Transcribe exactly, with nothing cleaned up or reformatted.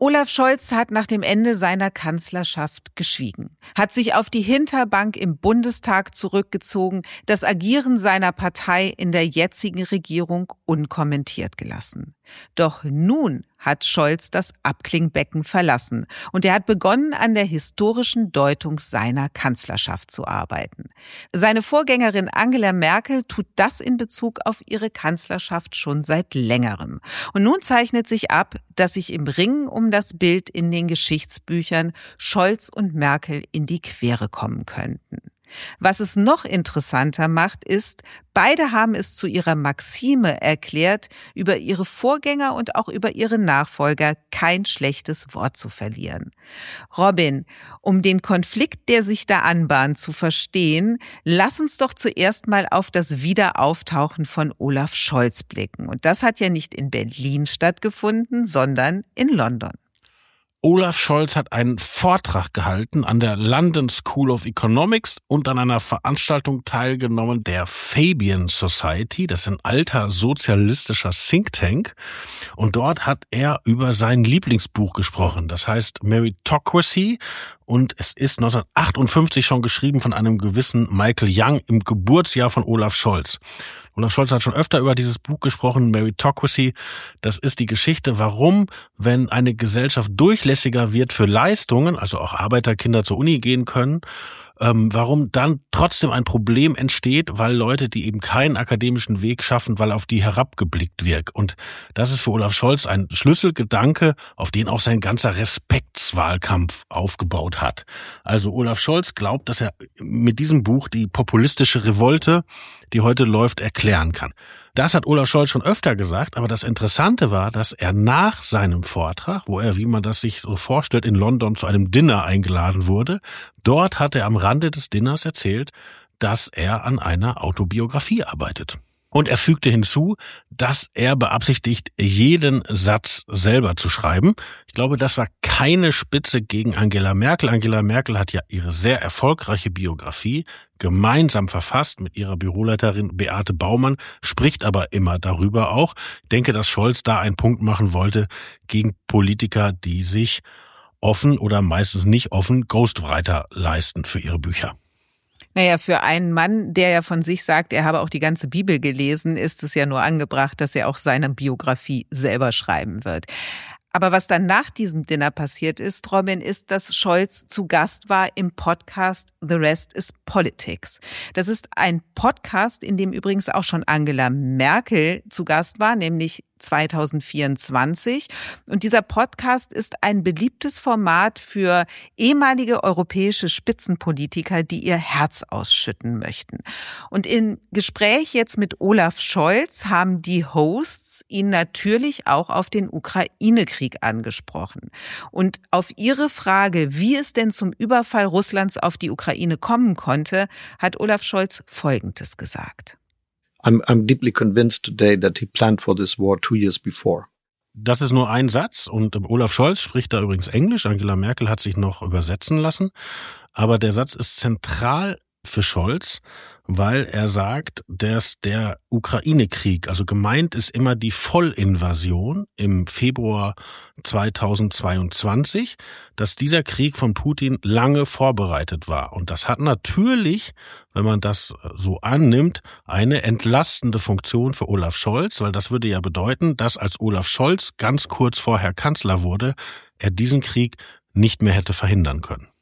Olaf Scholz hat nach dem Ende seiner Kanzlerschaft geschwiegen, hat sich auf die Hinterbank im Bundestag zurückgezogen, das Agieren seiner Partei in der jetzigen Regierung unkommentiert gelassen. Doch nun hat Scholz das Abklingbecken verlassen und er hat begonnen, an der historischen Deutung seiner Kanzlerschaft zu arbeiten. Seine Vorgängerin Angela Merkel tut das in Bezug auf ihre Kanzlerschaft schon seit längerem. Und nun zeichnet sich ab, dass sich im Ringen um das Bild in den Geschichtsbüchern Scholz und Merkel in die Quere kommen könnten. Was es noch interessanter macht, ist, beide haben es zu ihrer Maxime erklärt, über ihre Vorgänger und auch über ihre Nachfolger kein schlechtes Wort zu verlieren. Robin, um den Konflikt, der sich da anbahnt, zu verstehen, lass uns doch zuerst mal auf das Wiederauftauchen von Olaf Scholz blicken. Und das hat ja nicht in Berlin stattgefunden, sondern in London. Olaf Scholz hat einen Vortrag gehalten an der London School of Economics und an einer Veranstaltung teilgenommen der Fabian Society. Das ist ein alter sozialistischer Think Tank. Und dort hat er über sein Lieblingsbuch gesprochen. Das heißt Meritocracy. Und es ist neunzehnhundertachtundfünfzig schon geschrieben von einem gewissen Michael Young im Geburtsjahr von Olaf Scholz. Olaf Scholz hat schon öfter über dieses Buch gesprochen, Meritocracy. Das ist die Geschichte, warum, wenn eine Gesellschaft durchlässiger wird für Leistungen, also auch Arbeiterkinder zur Uni gehen können, ähm, warum dann trotzdem ein Problem entsteht, weil Leute, die eben keinen akademischen Weg schaffen, weil auf die herabgeblickt wird. Und das ist für Olaf Scholz ein Schlüsselgedanke, auf den auch sein ganzer Respektswahlkampf aufgebaut hat. Also Olaf Scholz glaubt, dass er mit diesem Buch die populistische Revolte, die heute läuft, erklären kann. Das hat Olaf Scholz schon öfter gesagt, aber das Interessante war, dass er nach seinem Vortrag, wo er, wie man das sich so vorstellt, in London zu einem Dinner eingeladen wurde, dort hat er am Rande des Dinners erzählt, dass er an einer Autobiografie arbeitet. Und er fügte hinzu, dass er beabsichtigt, jeden Satz selber zu schreiben. Ich glaube, das war keine Spitze gegen Angela Merkel. Angela Merkel hat ja ihre sehr erfolgreiche Biografie gemeinsam verfasst mit ihrer Büroleiterin Beate Baumann, spricht aber immer darüber auch. Ich denke, dass Scholz da einen Punkt machen wollte gegen Politiker, die sich offen oder meistens nicht offen Ghostwriter leisten für ihre Bücher. Naja, für einen Mann, der ja von sich sagt, er habe auch die ganze Bibel gelesen, ist es ja nur angebracht, dass er auch seine Biografie selber schreiben wird. Aber was dann nach diesem Dinner passiert ist, Robin, ist, dass Scholz zu Gast war im Podcast The Rest is Politics. Das ist ein Podcast, in dem übrigens auch schon Angela Merkel zu Gast war, nämlich zweitausendvierundzwanzig. Und dieser Podcast ist ein beliebtes Format für ehemalige europäische Spitzenpolitiker, die ihr Herz ausschütten möchten. Und im Gespräch jetzt mit Olaf Scholz haben die Hosts ihn natürlich auch auf den Ukraine-Krieg angesprochen. Und auf ihre Frage, wie es denn zum Überfall Russlands auf die Ukraine kommen konnte, hat Olaf Scholz Folgendes gesagt. I'm, I'm deeply convinced today that he planned for this war two years before. Das ist nur ein Satz und Olaf Scholz spricht da übrigens Englisch. Angela Merkel hat sich noch übersetzen lassen. Aber der Satz ist zentral für Scholz, weil er sagt, dass der Ukraine-Krieg, also gemeint ist immer die Vollinvasion im Februar zweitausendzweiundzwanzig, dass dieser Krieg von Putin lange vorbereitet war. Und das hat natürlich, wenn man das so annimmt, eine entlastende Funktion für Olaf Scholz, weil das würde ja bedeuten, dass als Olaf Scholz ganz kurz vorher Kanzler wurde, er diesen Krieg nicht mehr hätte verhindern können.